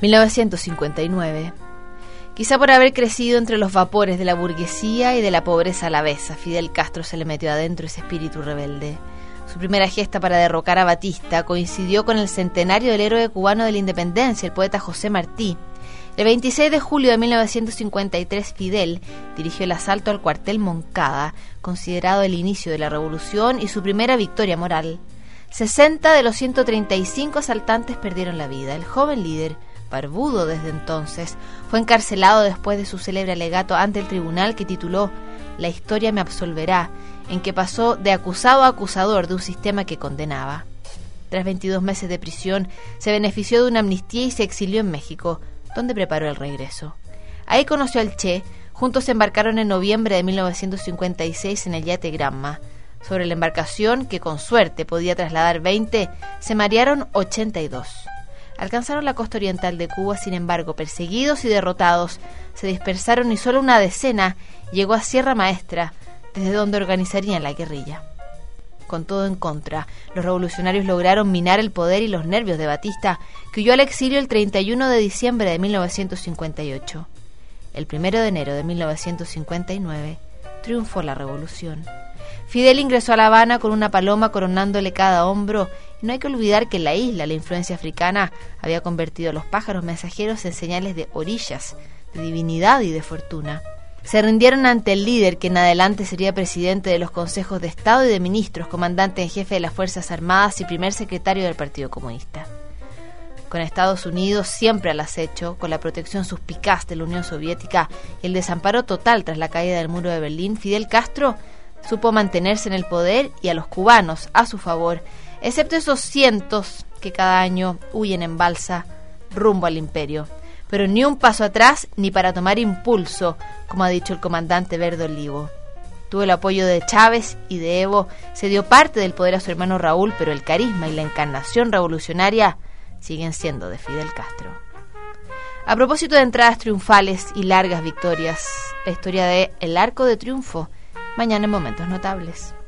1959. Quizá por haber crecido entre los vapores de la burguesía y de la pobreza a la vez, a Fidel Castro se le metió adentro ese espíritu rebelde. Su primera gesta para derrocar a Batista coincidió con el centenario del héroe cubano de la independencia, el poeta José Martí. El 26 de julio de 1953, Fidel dirigió el asalto al cuartel Moncada, considerado el inicio de la revolución y su primera victoria moral. 60 de los 135 asaltantes perdieron la vida. El joven líder, barbudo desde entonces, fue encarcelado después de su célebre alegato ante el tribunal que tituló «La historia me absolverá», en que pasó de acusado a acusador de un sistema que condenaba. Tras 22 meses de prisión, se benefició de una amnistía y se exilió en México, donde preparó el regreso. Ahí conoció al Che. Juntos embarcaron en noviembre de 1956 en el yate Granma. Sobre la embarcación, que con suerte podía trasladar 20, se marearon 82. Alcanzaron la costa oriental de Cuba, sin embargo, perseguidos y derrotados, se dispersaron y solo una decena llegó a Sierra Maestra, desde donde organizarían la guerrilla. Con todo en contra, los revolucionarios lograron minar el poder y los nervios de Batista, que huyó al exilio el 31 de diciembre de 1958. El 1 de enero de 1959 triunfó la revolución. Fidel ingresó a La Habana con una paloma coronándole cada hombro, y no hay que olvidar que en la isla la influencia africana había convertido a los pájaros mensajeros en señales de orillas, de divinidad y de fortuna. Se rindieron ante el líder que en adelante sería presidente de los consejos de Estado y de ministros, comandante en jefe de las Fuerzas Armadas y primer secretario del Partido Comunista. Con Estados Unidos siempre al acecho, con la protección suspicaz de la Unión Soviética y el desamparo total tras la caída del muro de Berlín, Fidel Castro supo mantenerse en el poder y a los cubanos a su favor, excepto esos cientos que cada año huyen en balsa rumbo al imperio. Pero ni un paso atrás ni para tomar impulso, como ha dicho el comandante Verde Olivo. Tuvo el apoyo de Chávez y de Evo, se dio parte del poder a su hermano Raúl, pero el carisma y la encarnación revolucionaria siguen siendo de Fidel Castro. A propósito de entradas triunfales y largas victorias, la historia de El Arco de Triunfo, mañana en Momentos Notables.